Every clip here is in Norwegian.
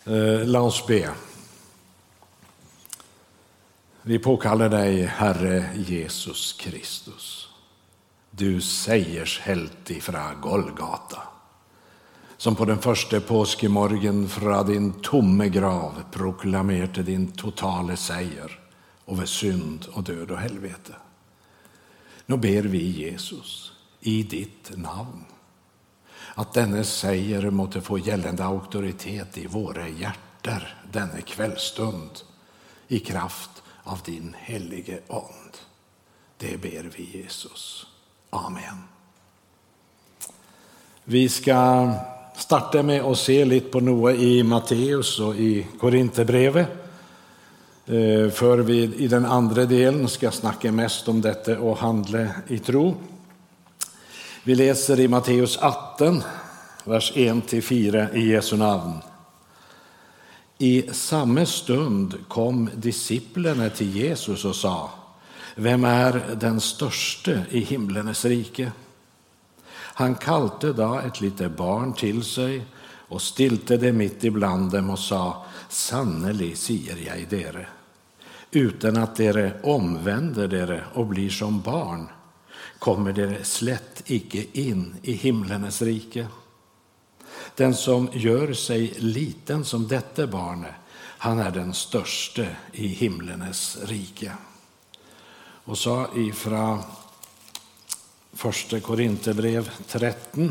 La oss be. Vi påkaller deg, Herre Jesus Kristus, du seiershelt ifra Golgata, som på den første påskemorgen fra din tomme grav proklamerte din totale seier over synd og død og helvete. Nå ber vi Jesus i ditt navn, at denne seier måtte få gjeldende autoritet i våre hjerter denne kveldstund, i kraft av din hellige ånd. Det ber vi Jesus. Amen. Vi skal starte med å se litt på noe i Matteus og i Korinterbrevet, før vi i den andre delen skal snakke mest om dette og handle i tro. Vi leser i Matteus 18, vers 1-4 i Jesu navn. I samme stund kom disiplene til Jesus og sa, «Hvem er den største i himlenes rike?» Han kalte da et lite barn til seg og stilte det midt iblant dem og sa, «Sannelig sier jeg dere, uten at dere omvender dere og blir som barn, kommer dere slett ikke inn i himlenes rike. Den som gjør seg liten som dette barnet, han er den største i himlenes rike.» Og så ifra 1. Korinterbrev 13,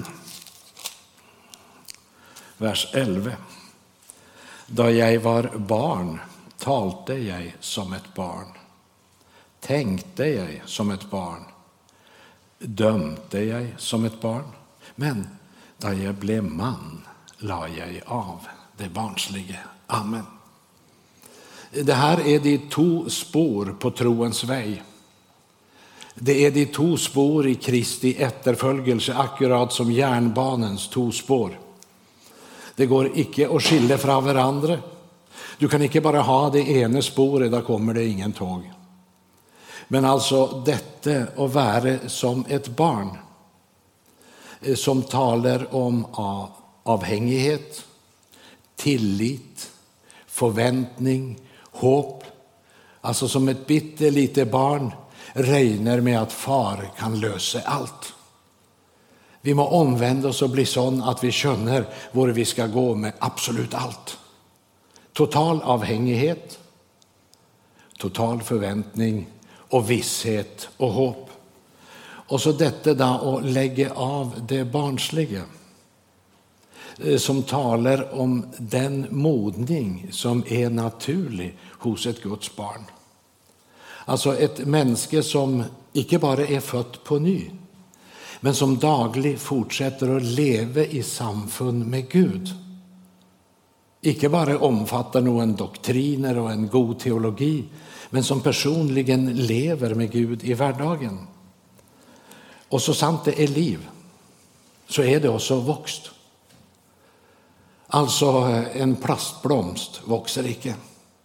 vers 11. «Da jeg var barn, talte jeg som et barn. Tenkte jeg som et barn. Dømte jeg som et barn, men da jeg ble mann, la jeg av det barnslige. Amen. Det her er de to spor på troens vei. Det er de to spor i Kristi etterfølgelse, akkurat som jernbanens to spor. Det går ikke å skille fra hverandre. Du kan ikke bare ha det ene sporet, da kommer det ingen tog. Men altså dette å være som et barn, som taler om avhengighet, tillit, forventning, håp. Altså som et bitte lite barn regner med at far kan løse alt. Vi må omvende oss og bli sånn at vi skjønner hvor vi skal gå med absolutt alt. Total avhengighet, total forventning og visshet og håp. Og så dette da å legge av det barnslige, som taler om den modning som er naturlig hos et Guds barn. Altså et menneske som ikke bare er født på ny, men som daglig fortsetter å leve i samfunn med Gud. Ikke bare omfatter noen doktriner og en god teologi, men som personligen lever med Gud i hverdagen. Og så sant det er liv, så er det også vokst. Altså en plastblomst vokser ikke.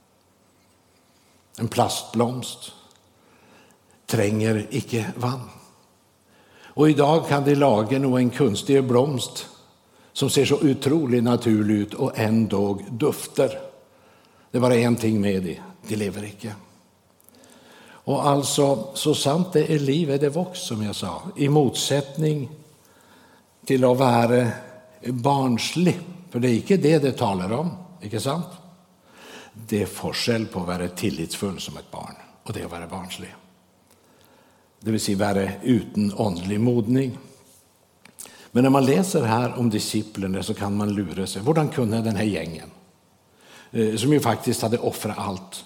En plastblomst trenger ikke vann. Og i dag kan de lage noen kunstige blomst som ser så utrolig naturlig ut og endog dufter. Det er bare en ting med de lever ikke. Og altså, så sant det er liv, er det vokst, som jeg sa, i motsetning til å være barnslig. For det er ikke det taler om, ikke sant? Det er forskjell på å være tillitsfull som et barn, og det å være barnslig. Det vil si være uten åndelig modning. Men når man leser her om disiplene, så kan man lure seg. Hvordan kunne denne gjengen, som jo faktisk hadde offret alt,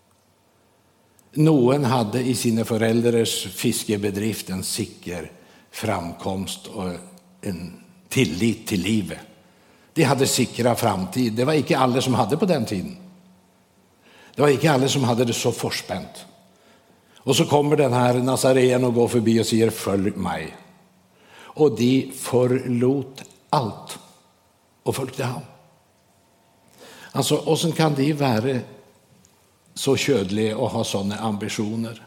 noen hadde i sine foreldres fiskebedrift en sikker framkomst og en tillit til livet. De hadde sikret framtid. Det var ikke alle som hadde på den tiden. Det var ikke alle som hadde det så forspent. Og så kommer den her Nazareen og går forbi og sier, «Følg meg». Og de forlot alt og fulgte ham. Altså, hvordan kan de være så kjødelige og ha sånne ambisjoner?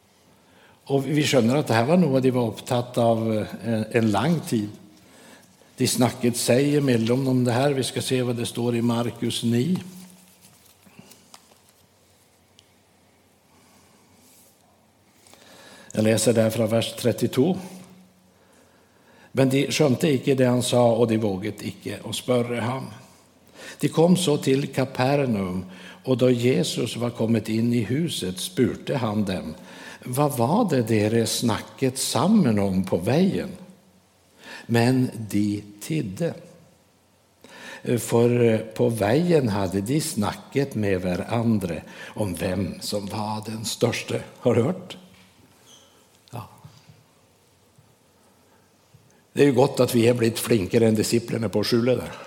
Og vi skjønner at dette var noe de var opptatt av en lang tid. De snakket seg imellom om det her. Vi skal se hva det står i Markus 9. Jeg leser der fra vers 32. Men de skjønte ikke det han sa, og de våget ikke å spørre ham. De kom så til Kapernaum, og da Jesus var kommet inn i huset, spurte han dem, hva var det dere snakket sammen om på veien? Men de tidde. For på veien hadde de snakket med hverandre om hvem som var den største. Har du hørt? Ja. Det er jo godt at vi er blitt flinkere enn disiplene på å skjule det.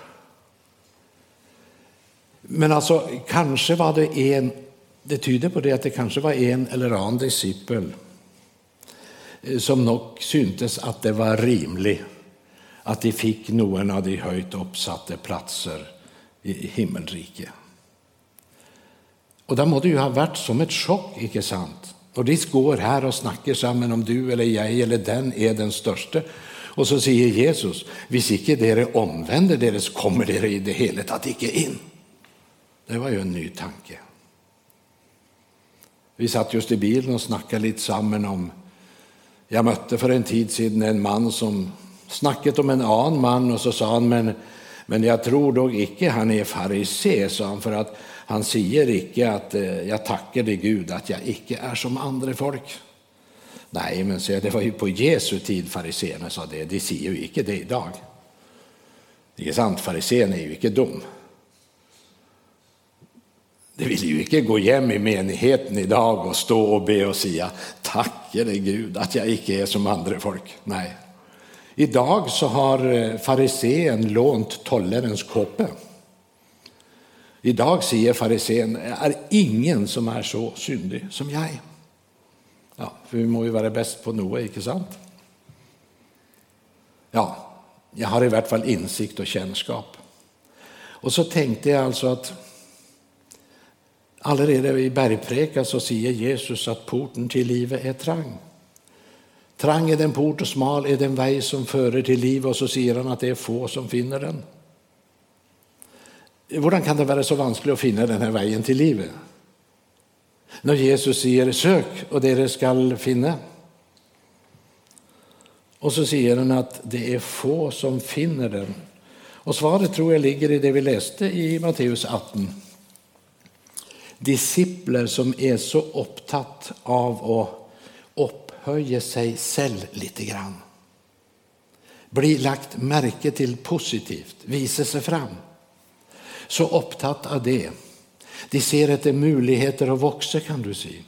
Men altså, kanskje var det tyder på det at det kanskje var en eller annen disippel som nok syntes at det var rimelig at de fikk noen av de høyt oppsatte plasser i himmelriket. Og da må det jo ha vært som et sjokk, ikke sant? Når de går her og snakker sammen om du eller jeg eller den er den største, og så sier Jesus, hvis ikke dere omvender dere, så kommer dere i det hele tatt ikke inn. Det var jo en ny tanke. Vi satt just i bilen og snakket litt sammen om, jeg møtte for en tid siden en mann som snakket om en annen mann, og så sa han, men jeg tror dog ikke han er farisé, sa han, for at han sier ikke at jeg takker deg Gud at jeg ikke er som andre folk. Nei, men så det var jo på Jesu tid fariseerne sa det, de sier jo ikke det i dag. Ikke sant, fariseerne er jo ikke dum. De vil jo ikke gå hjem i menigheten i dag og stå og be og si, takker deg Gud at jeg ikke er som andre folk. Nei. I dag så har fariseen lånt tollerens kåpe. I dag sier fariseen, er ingen som er så syndig som jeg. Ja, for vi må jo være best på noe, ikke sant? Ja, jeg har i hvert fall innsikt og kjennskap. Og så tenkte jeg altså at allerede i bergpreka så sier Jesus at porten til livet er trang. Trang er den port, og smal er den vei som fører til livet, og så sier han at det er få som finner den. Hvordan kan det være så vanskelig å finne denne veien til livet? Når Jesus sier, søk, og dere skal finne. Og så sier han at det er få som finner den. Og svaret tror jeg ligger i det vi leste i Matteus 18. Disipler som er så opptatt av å opphøye seg selv lite grann. Bli lagt merke til positivt, vise seg fram. Så opptatt av det. De ser etter muligheter å vokse, kan du si.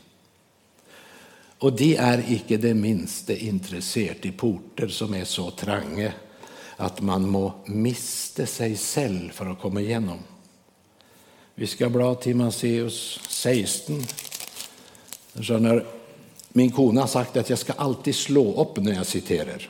Og de er ikke det minste interessert i porter som er så trange at man må miste seg selv for å komme gjennom. Vi skal bla til Matteus 16. Skjønner, min kone har sagt at jeg skal alltid slå opp når jeg siterer.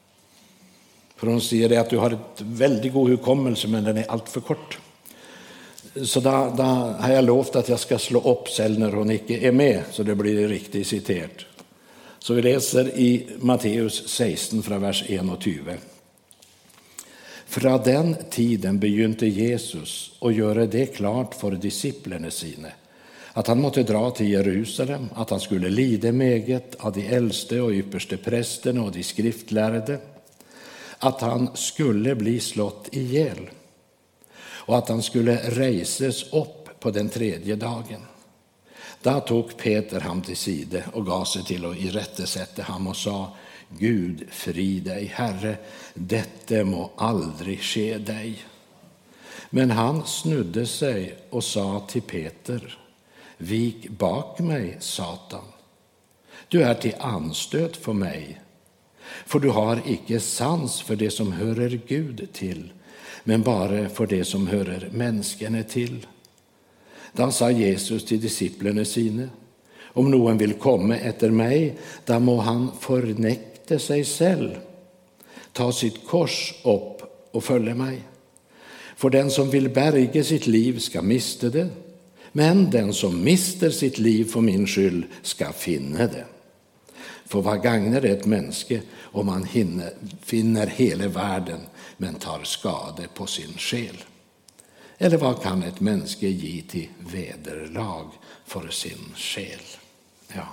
For hun sier det at du har et veldig god hukommelse, men den er alt for kort. Så da har jeg lovt at jeg skal slå opp selv når hun ikke er med, så det blir riktig sitert. Så vi leser i Matteus 16 fra vers 21. Fra den tiden begynte Jesus å gjøre det klart for disiplene sine, at han måtte dra til Jerusalem, at han skulle lide meget av de eldste og ypperste prestene og de skriftlærde, at han skulle bli slått ihjel, og at han skulle reises opp på den 3. dagen. Da tok Peter ham til side og ga seg til å irettesette ham og sa, Gud, fri deg, Herre, dette må aldri skje deg. Men han snudde seg og sa til Peter, vik bak meg, Satan. Du er til anstøt for meg, for du har ikke sans for det som hører Gud til, men bare for det som hører menneskene til. Da sa Jesus til disiplene sine, om noen vil komme etter meg, da må han fornekte seg selv, ta sitt kors opp og følge meg. For den som vil berge sitt liv skal miste det, men den som mister sitt liv for min skyld skal finne det. For hva gagner det et menneske om han finner hele verden, men tar skade på sin sjel? Eller hva kan et menneske gi til vederlag for sin sjel? Ja.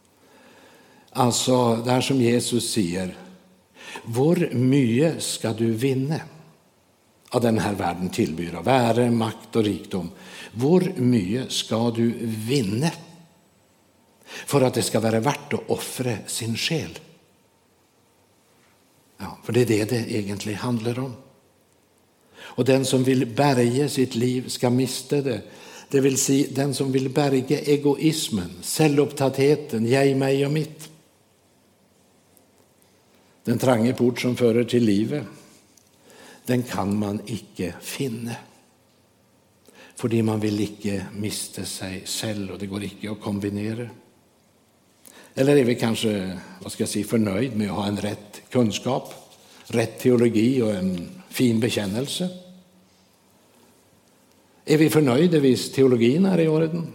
Altså, det som Jesus sier, hvor mye skal du vinne av denne verden tilbyr, av ære, makt og rikdom? Hvor mye skal du vinne for at det skal være verdt å offre sin sjel? Ja, for det er det egentlig handler om. Og den som vil berge sitt liv skal miste det. Det vil si, den som vil berge egoismen, selvopptattheten, jeg, meg og mitt. Den trange port som fører til livet, den kan man ikke finne. Fordi man vil ikke miste seg selv, og det går ikke å kombinere. Eller er vi kanskje, fornøyd med å ha en rett kunnskap, rett teologi og en fin bekjennelse? Er vi fornøyde hvis teologien er i orden?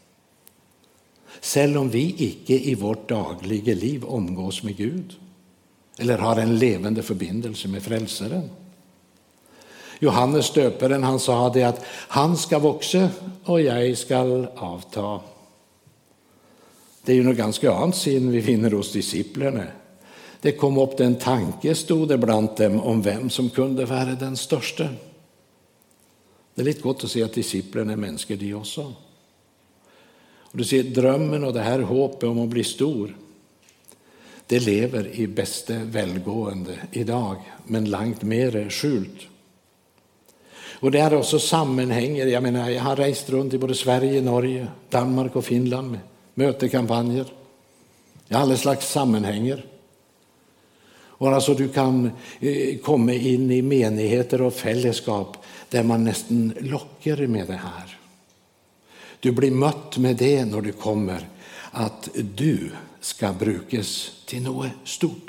Selv om vi ikke i vårt daglige liv omgås med Gud, eller har en levende forbindelse med frelseren. Johannes døperen, han sa det at han skal vokse, og jeg skal avta. Det er jo noe ganske annet siden vi finner hos disiplene. Det kom opp den tanke, stod det blant dem, om hvem som kunne være den største. Det er litt godt å si at disiplene er mennesker de også. Og du sier drømmen og det her håpet om å bli stor, det lever i beste velgående i dag, men langt mer skjult. Og det er også sammenhenger. Jeg har reist rundt i både Sverige, Norge, Danmark og Finland med møtekampanjer. I alle slags sammenhenger. Og altså du kan komme inn i menigheter og fellesskap der man nesten lokker med det her. Du blir møtt med det når du kommer, at du skal brukes til noe stort.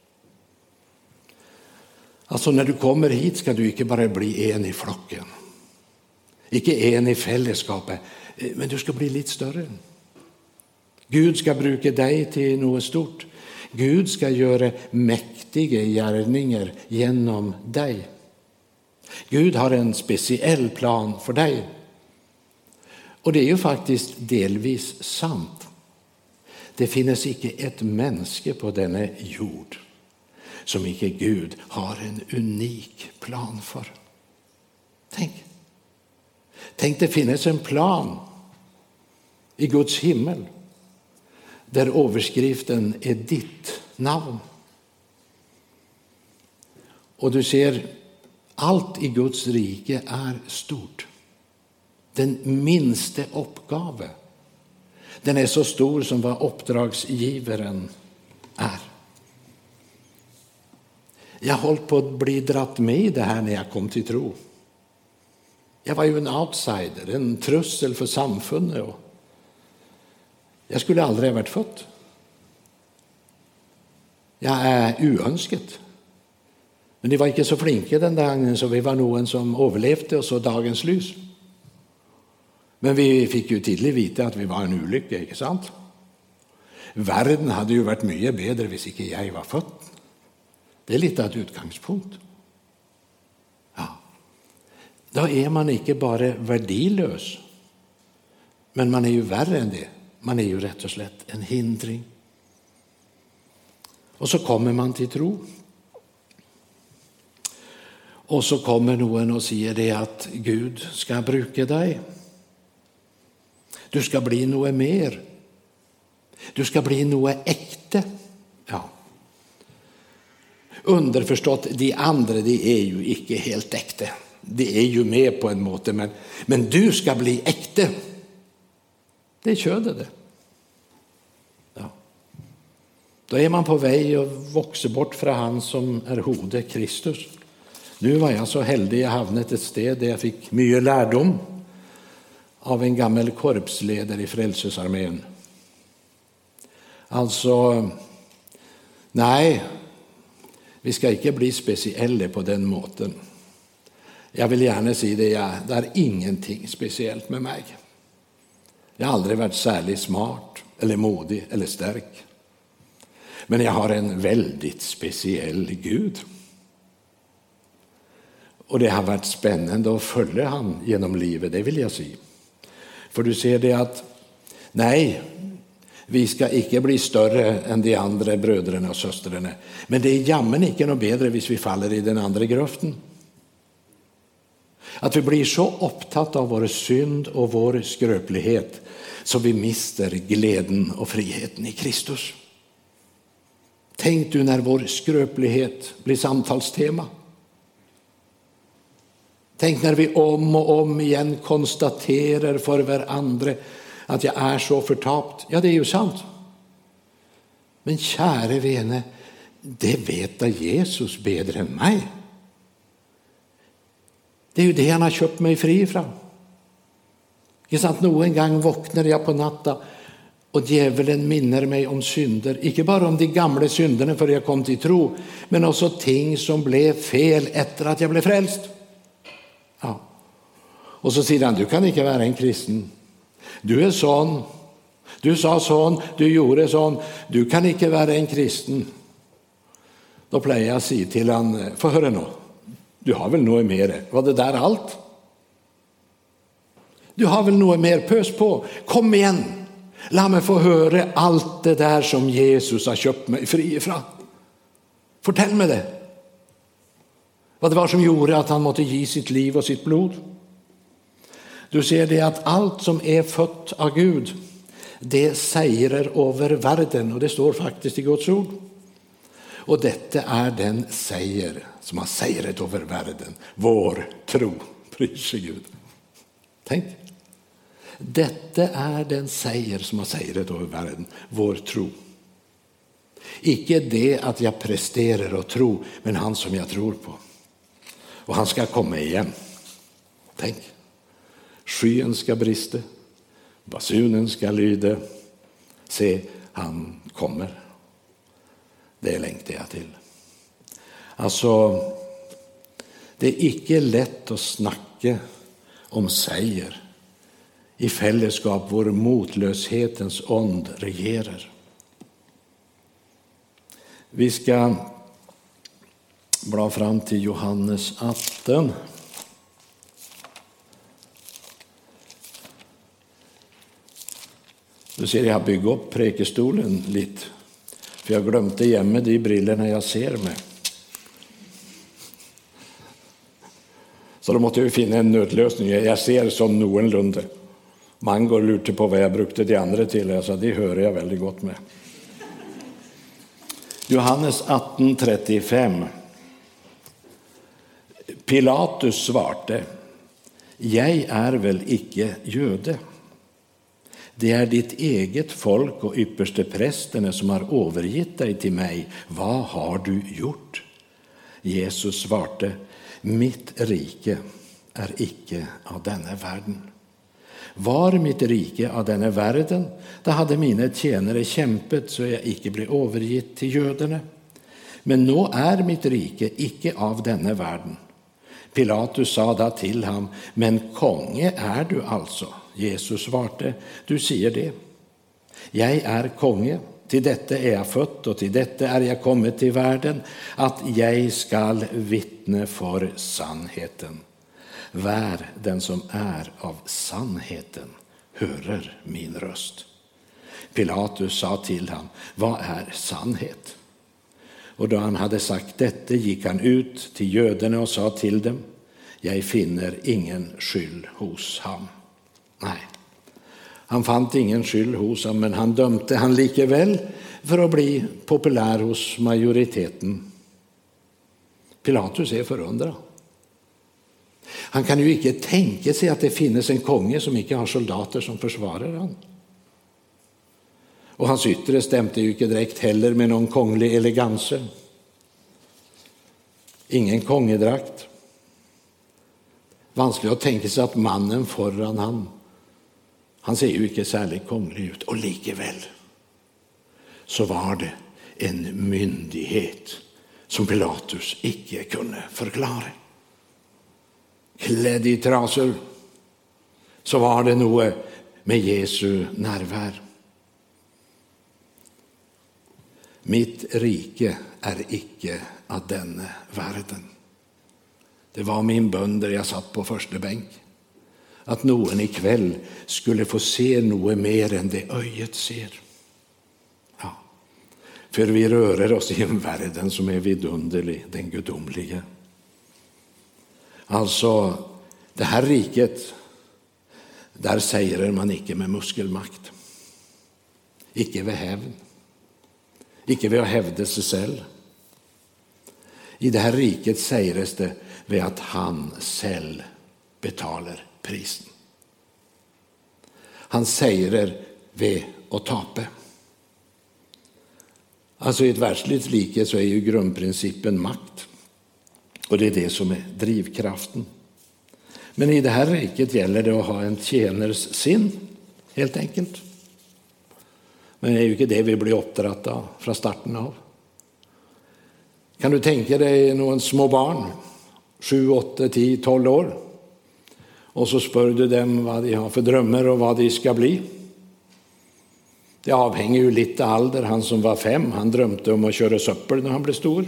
Altså når du kommer hit skal du ikke bare bli en i flokken. Ikke en i fellesskapet, men du skal bli litt større. Gud skal bruke deg til noe stort. Gud skal gjøre mektige gjerninger gjennom deg. Gud har en spesiell plan for deg. Og det er jo faktisk delvis sant. Det finnes ikke et menneske på denne jord som ikke Gud har en unik plan for. Tenk det finnes en plan i Guds himmel der overskriften er ditt navn. Og du ser, alt i Guds rike er stort. Den minste oppgave, den er så stor som hva oppdragsgiveren er. Jeg holdt på å bli dratt med i det her når jeg kom til tro. Jeg var jo en outsider, en trussel for samfunnet. Og jeg skulle aldri ha vært født. Jeg er uønsket. Men de var ikke så flinke den dagen, så vi var noen som overlevde og så dagens lys. Men vi fikk jo tidlig vite at vi var en ulykke, ikke sant? Verden hadde jo vært mye bedre hvis ikke jeg var født. Det er litt av et utgangspunkt. Ja. Da er man ikke bare verdiløs, men man er jo verre enn det. Man er jo rett og slett en hindring. Og så kommer man til tro. Og så kommer noen og sier det at Gud skal bruke deg. Du skal bli noe mer. Du skal bli noe ekte. Ja. Underforstått, de andre, de er jo ikke helt ekte. De er jo med på en måte, men du skal bli ekte. Det er kjødet det. Ja. Da er man på vei å vokse bort fra han som er hodet, Kristus. Nå var jeg så heldig jeg havnet et sted der jeg fikk mye lærdom av en gammel korpsleder i Frelsesarmeen. Altså, nei, vi skal ikke bli spesielle på den måten. Jeg vil gjerne si det, det er ingenting spesielt med meg. Jeg har aldri vært særlig smart, eller modig, eller sterk. Men jag har en väldigt speciell Gud. Och det har varit spännande att följa han genom livet, det vill jag säga. För du ser det att, nej, vi ska ikke bli større enn de andre brødrene og søstrene. Men det jammen ikke noe bedre hvis vi faller i den andre grøften. At vi blir så opptatt av vår synd og vår skrøpelighet, så vi mister gleden og friheten i Kristus. Tenk du når vår skrøpelighet blir samtalstema. Tenk når vi om og om igjen konstaterer for hverandre at jeg er så fortapt. Ja, det er jo sant. Men kjære vene, det vet da Jesus bedre enn meg. Det er jo det han har kjøpt meg fri fra. Ikke sant? Noen gang våkner jeg på natta, og djevelen minner meg om synder. Ikke bare om de gamle synderne før jeg kom til tro, men også ting som ble fel etter at jeg ble frelst. Ja. Og så sier han, du kan ikke være en kristen. Du er sånn, du sa sånn, du gjorde sånn, du kan ikke være en kristen. Da pleier jeg å si til han, få høre nå, du har vel noe mer, var det der alt? Du har vel noe mer, pøs på, kom igjen, la meg få høre alt det der som Jesus har kjøpt meg fri fra. Fortell meg det. Hva det var som gjorde at han måtte gi sitt liv og sitt blod. Du ser det at alt som er født av Gud, det seirer over verden, og det står faktisk i Guds ord. Og dette er den seier som har seiret over verden, vår tro. Prise Gud. Tenk. Dette er den seier som har seiret over verden, vår tro. Ikke det at jeg presterer å tro, men han som jeg tror på. Og han skal komme igjen. Tenk. Skyen skal briste, basunen skal lyde. Se, han kommer. Det lengter jeg til. Altså, det er ikke lett å snakke om seier i fellesskap hvor motløshetens ånd regerer. Vi skal bla fram til Johannes 18. Du ser, jeg har bygget opp prekestolen litt, for jeg glemte hjemme de brillene jeg ser med. Så da måtte jeg finne en nødløsning. Jeg ser sånn noenlunde. Mange går og lurte på hva jeg brukte de andre til. Jeg sa, de hører jeg veldig godt med. Johannes 18:35. Pilatus svarte, jeg er vel ikke jøde. Det er ditt eget folk og ypperste prestene som har overgitt deg til meg. Hva har du gjort? Jesus svarte, mitt rike er ikke av denne verden. Var mitt rike av denne verden, da hadde mine tjenere kjempet så jeg ikke ble overgitt til jødene. Men nå er mitt rike ikke av denne verden. Pilatus sa da til ham, men konge er du altså. Jesus svarte, du sier det. Jeg er konge, til dette er jeg født, og til dette er jeg kommet til verden, at jeg skal vitne for sannheten. Vær den som er av sannheten, hører min røst. Pilatus sa til ham, hva er sannhet? Og da han hadde sagt dette, gikk han ut til jødene og sa til dem, jeg finner ingen skyld hos ham. Nei, han fant ingen skyld hos ham, men han dømte han likevel for å bli populær hos majoriteten. Pilatus er forundret. Han kan jo ikke tenke seg at det finnes en konge som ikke har soldater som forsvarer han. Og hans ytre stemte jo ikke direkt heller med noen kongelig eleganse. Ingen kongedrakt. Vanskelig å tenke seg at mannen foran han ser jo ikke særlig kongelig ut. Og likevel så var det en myndighet som Pilatus ikke kunne forklare. Kledd i traser, så var det noe med Jesu nærvær. mitt rike er ikke av denne verden. Det var min bønn der jeg satt på første benk. At noen i kveld skulle få se noe mer enn det øyet ser. Ja, for vi rører oss i en verden som er vidunderlig, den gudomlige. Altså, det her riket, der seirer man ikke med muskelmakt. Ikke ved hevn. Ikke ved å hevde seg selv. I det her riket seires det ved at han selv betaler prisen. Han seirer ved å tape. Altså i et verdslig rike så er jo grunnprinsippen makt. Og det er det som er drivkraften. Men i det her riket gjelder det å ha en tjeners sinn, helt enkelt. Men det er jo ikke det vi blir oppdratt av fra starten av. Kan du tenke deg noen små barn, 7, 8, 10, 12 år, og så spør du dem hva de har for drømmer og hva de skal bli? Det avhenger jo litt av alder. Han som var 5, han drømte om å kjøre søppel når han ble stor.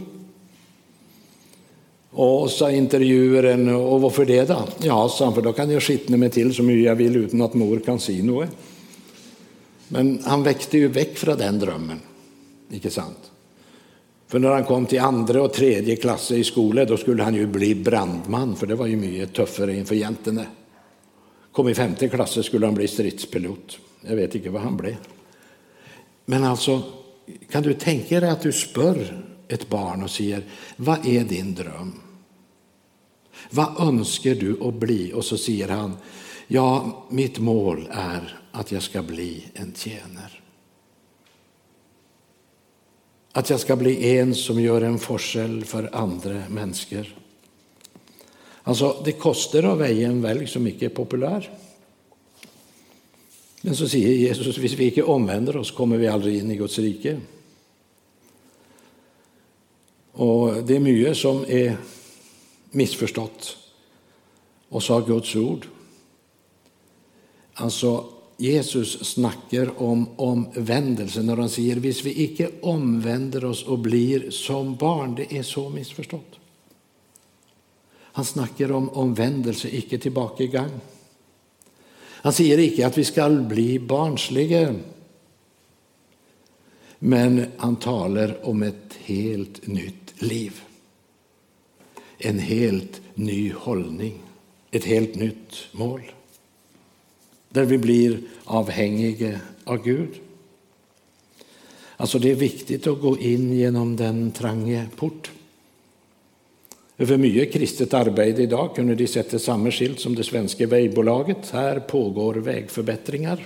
Og så intervjueren, og hvorfor det da? Ja, sa han, for da kan jeg skitne meg til så mye jeg vil uten at mor kan si noe. Men han vekte jo vekk fra den drømmen, ikke sant? For når han kom til 2. og 3. klasse i skole, da skulle han jo bli brandmann, for det var jo mye tøffere innenfor jentene. Kom i 5. klasse skulle han bli stridspilot. Jeg vet ikke hva han ble. Men altså, kan du tenke deg at du spør et barn og sier, hva er din drøm? Hva ønsker du å bli? Og så sier han, ja, mitt mål er at jeg skal bli en tjener. At jeg skal bli en som gjør en forskjell for andre mennesker. Altså, det koster å veie en velg som ikke er populær. Men så sier Jesus, hvis vi ikke omvender oss, kommer vi aldri inn i Guds rike. Og det er mye som er misforstått, også av Guds ord. Altså, Jesus snakker om omvendelse når han sier, hvis vi ikke omvender oss og blir som barn, det er så misforstått. Han snakker om omvendelse, ikke tilbakegang. Han sier ikke at vi skal bli barnslige, men han taler om et helt nytt liv. En helt ny holdning, et helt nytt mål. Der vi blir avhengige av Gud. Altså det er viktig å gå inn gjennom den trange port. Over mye kristet arbeid i dag kunne de sette samme skilt som det svenske veibolaget. Her pågår vegforbättringar.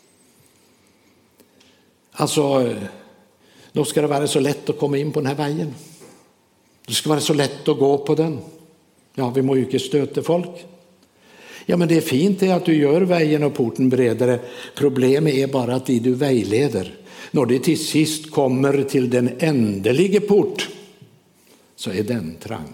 Altså, nå skal det være så lett å komme inn på denne veien. Det skal være så lett å gå på den. Ja, vi må jo ikke støte folk. Ja, men det er fint det at du gjør veien og porten bredere. Problemet er bare at de du veileder, når de til sist kommer til den endelige port, så er den trang.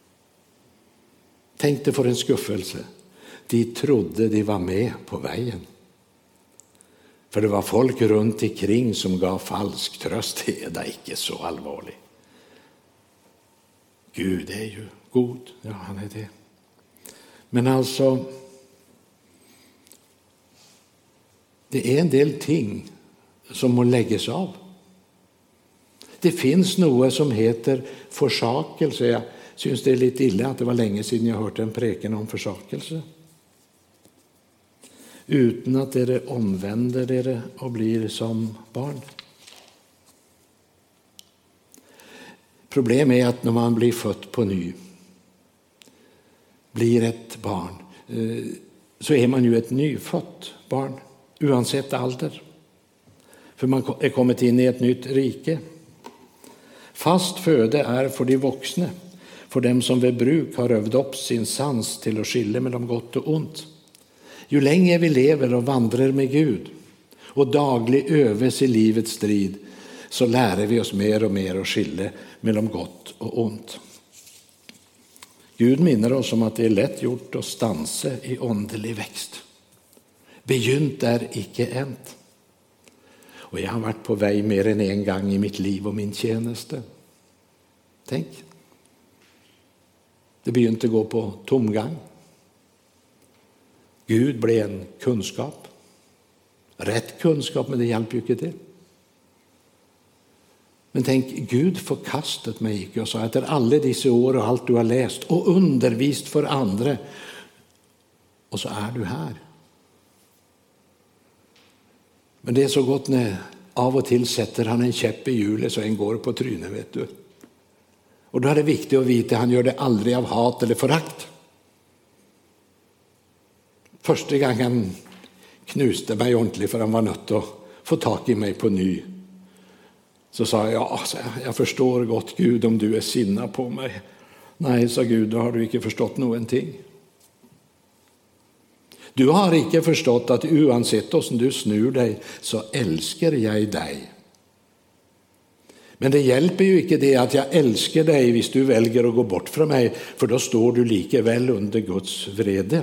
Tenk deg for en skuffelse. De trodde de var med på veien. For det var folk rundt omkring som ga falsk trøst. Det er da ikke så alvorlig. Gud er jo god. Ja, han er det. Men altså, det er en del ting som må legges av. Det finns noe som heter forsakelse. Jeg synes det er litt ille at det var lenge siden jeg hørte en preken om forsakelse. Uten at dere omvender dere og blir som barn. Problemet er at når man blir født på ny, blir et barn, så er man jo et nyfødt barn, uansett alder. For man er kommet inn i et nytt rike. Fast føde er for de voksne, for dem som ved bruk har øvd opp sin sans til å skille mellom godt og ondt. Jo lenger vi lever og vandrer med Gud, og daglig øves i livets strid, så lærer vi oss mer og mer å skille mellom godt og ondt. Gud minner oss om at det er lett gjort å stanse i åndelig vekst. Begynt er ikke endt. Og jeg har vært på vei mer enn en gang i mitt liv og min tjeneste. Tenk. Det begynte å gå på tomgang. Gud ble en kunnskap. Rett kunnskap, men det hjalp jo ikke til. Men tenk, Gud forkastet meg ikke og sa etter alle disse år og alt du har lest og undervist for andre, og så er du her. Men det er så godt når av og til setter han en kjepp i hjulet så en går på trynet, vet du. Og da er det viktig å vite han gjør det aldri av hat eller forakt. Første gang han knuste meg ordentlig for han var nødt til å få tak i meg på ny, så sa jeg, ja, jeg forstår godt, Gud, om du er sinna på meg. Nei, sa Gud, da har du ikke forstått noen ting. Du har ikke forstått at uansett hvordan du snur deg, så elsker jeg deg. Men det hjelper jo ikke det at jeg elsker deg hvis du velger å gå bort fra meg, for da står du likevel under Guds vrede.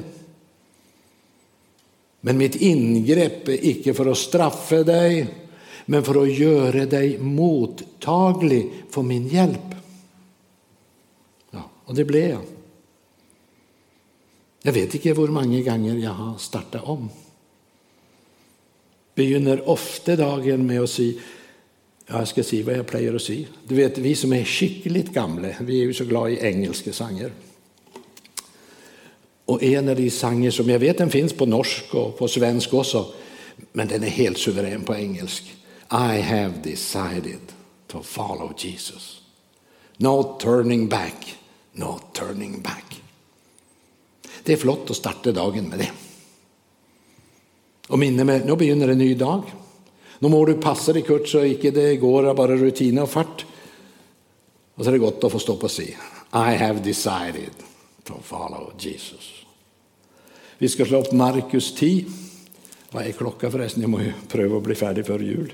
Men mitt inngrep er ikke for å straffe deg, men for å gjøre deg mottagelig for min hjelp. Ja, og det ble jeg. Jeg vet ikke hvor mange ganger jeg har startet om. Begynner ofte dagen med å si, ja, jeg skal si hva jeg pleier å si. Du vet, vi som er skikkelig gamle, vi er jo så glad i engelske sanger. Og en av de sanger som jeg vet den finnes på norsk og på svensk også, men den er helt suveren på engelsk. I have decided to follow Jesus. No turning back, no turning back. Det er flott å starte dagen med det. Og minne med, nå begynner en ny dag. Nå må du passe deg, Kurt, så ikke det går av bare rutine og fart. Og så er det godt å få stå på og si, I have decided to follow Jesus. Vi skal slå opp Markus 10. Hva er klokka forresten? Jeg må jo prøve å bli ferdig før jul.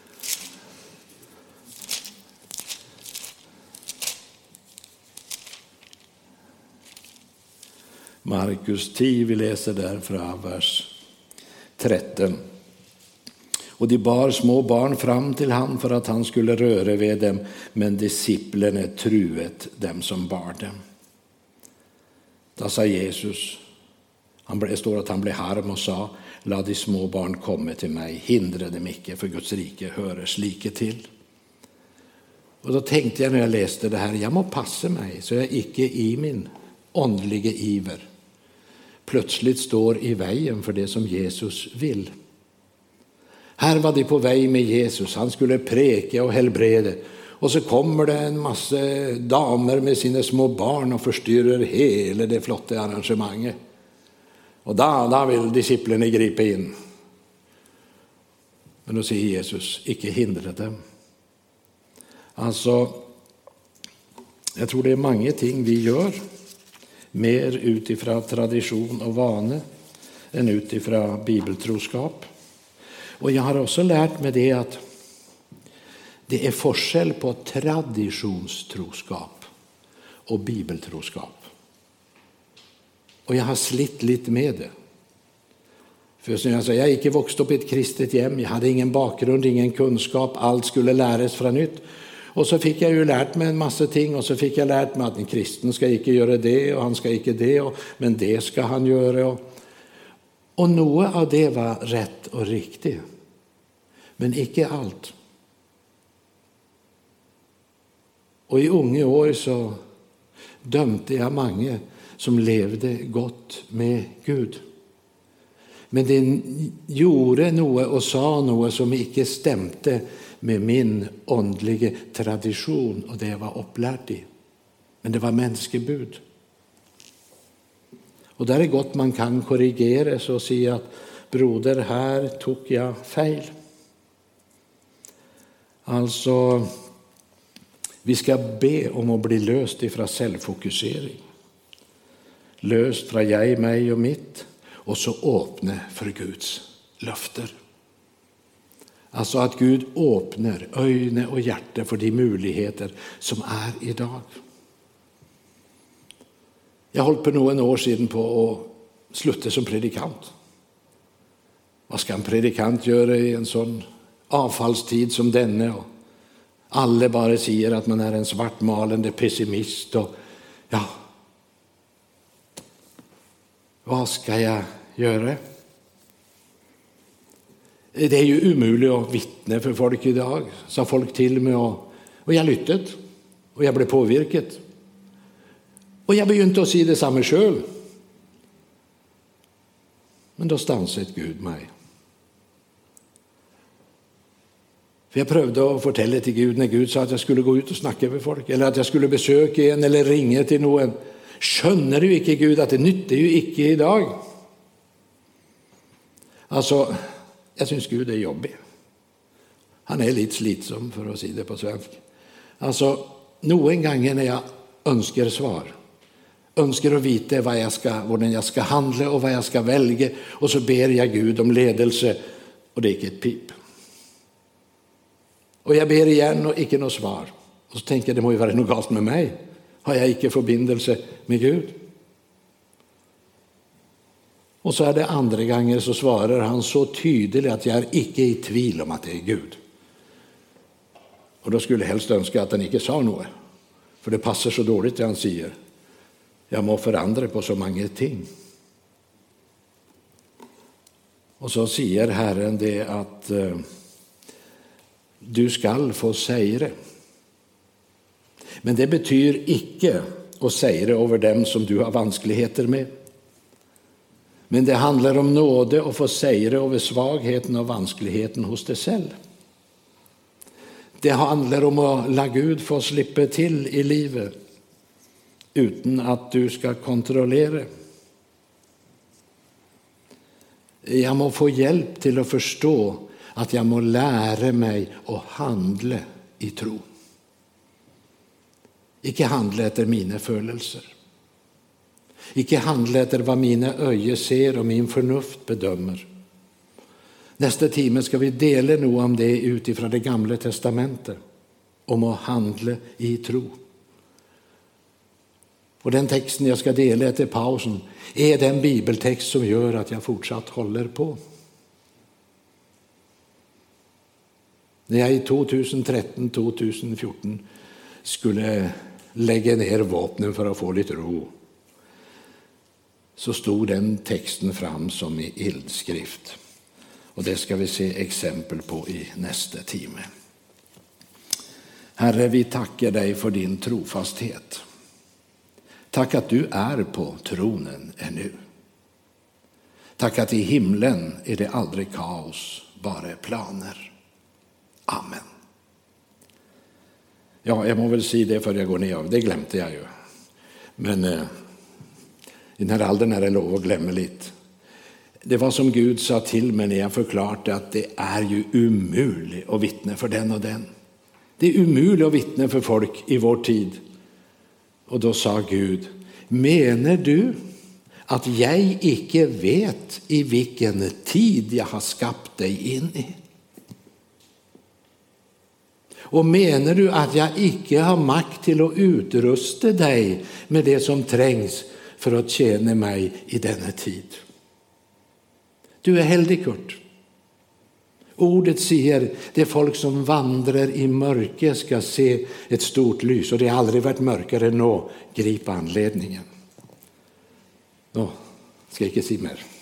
Markus 10, vi leser der fra vers 13. Og de bar små barn fram til ham for at han skulle røre ved dem, men disiplene truet dem som bar dem. Da sa Jesus, det står at han ble harm og sa, la de små barn komme til meg, hindre dem ikke, for Guds rike hører slike til. Og da tenkte jeg når jeg leste det her, jeg må passe meg, så jeg ikke i min åndelige iver plötsligt står i veien for det som Jesus vil. Her var de på vei med Jesus, han skulle preke og helbrede, og så kommer det en masse damer med sine små barn og forstyrrer hele det flotte arrangementet. Og da vil disiplene gripe inn. Men nå sier Jesus, ikke hindre dem. Altså, jeg tror det er mange ting vi gjør, mer ut ifra tradisjon og vane enn ut ifra bibeltroskap. Og jeg har også lært meg det at det er forskjell på tradisjonstroskap og bibeltroskap. Og jeg har slitt litt med det. For jeg er ikke vokst opp i et kristet hjem, jeg hadde ingen bakgrunn, ingen kunnskap, alt skulle læres fra nytt. Og så fikk jeg jo lært meg en masse ting, og så fikk jeg lært meg at en kristen skal ikke gjøre det, og han skal ikke det, men det skal han gjøre. Og noe av det var rett og riktig, men ikke alt. Og i unge år så dømte jeg mange som levde godt med Gud. Men det gjorde noe og sa noe som ikke stemte med min åndelige tradisjon, og det jeg var opplært i. Men det var menneskebud. Og det er godt man kan korrigeres og si at broder, her tok jeg feil. Altså, vi skal be om å bli løst ifra selvfokusering. Løst fra jeg, meg og mitt, og så åpne for Guds løfter. Altså at Gud åpner øyne og hjerte for de muligheter som er i dag. Jeg holdt på noen år siden på å slutte som predikant. Hva skal en predikant gjøre i en sånn avfallstid som denne, og alle bare sier at man er en svartmalende pessimist, og ja, hva skal jeg gjøre? Det er jo umulig å vitne for folk i dag, sa folk til meg, og jeg lyttet, og jeg ble påvirket. Og jeg begynte å si det samme selv. Men da stanset Gud meg. For jeg prøvde å fortelle til Gud, når Gud sa at jeg skulle gå ut og snakke med folk, eller at jeg skulle besøke en, eller ringe til noen. Skjønner du ikke, Gud, at det nytter jo ikke i dag? Altså, jeg synes Gud er jobbig. Han er litt slitsom, for å si det på svensk. Altså, noen ganger når jeg ønsker svar, ønsker å vite hvordan jeg skal handle og hva jeg skal velge, og så ber jeg Gud om ledelse, og det er ikke et pip. Og jeg ber igjen, og ikke noe svar. Og så tenker jeg, det må jo være noe galt med meg. Har jeg ikke forbindelse med Gud? Og så er det andre ganger så svarer han så tydelig at jeg er ikke i tvil om at det er Gud. Og da skulle jeg helst ønske at han ikke sa noe, for det passer så dårlig det han sier. Jeg må forandre på så mange ting. Og så sier Herren det at du skal få seire. Men det betyr ikke å seire over dem som du har vanskeligheter med. Men det handler om nåde å få seire over svagheten og vanskeligheten hos deg selv. Det handler om å la Gud få slippe til i livet uten at du skal kontrollere. Jeg må få hjelp til å forstå at jeg må lære meg å handle i tro. Ikke handle etter mine følelser. Ikke handle etter hva mine øyne ser og min fornuft bedømmer. Neste time skal vi dele noe om det ut fra det gamle testamentet, om å handle i tro. Og den teksten jeg skal dele etter pausen er den bibeltekst som gjør at jeg fortsatt holder på. Når jeg i 2013-2014 skulle legge ned våpnen for å få litt ro, så stod den teksten fram som i ildskrift. Og det skal vi se eksempel på i neste time. Herre, vi takker deg for din trofasthet. Takk at du er på tronen ännu. Takk at i himlen er det aldri kaos, bare planer. Amen. Ja, jeg må vel si det før jeg går ned av. Det glemte jeg jo. Men i denne alderen er det lov å glemme litt. Det var som Gud sa til meg når jeg forklarte at det er jo umulig å vitne for den og den. Det er umulig å vitne for folk i vår tid. Og da sa Gud, mener du at jeg ikke vet i hvilken tid jeg har skapt deg inn i? Og mener du at jeg ikke har makt til å utruste deg med det som trengs for å tjene meg i denne tid? Du er heldig, Kurt. Ordet sier, det folk som vandrer i mørke skal se et stort lys, og det har aldri vært mørkere nå. Grip anledningen. Nå skal jeg ikke si mer.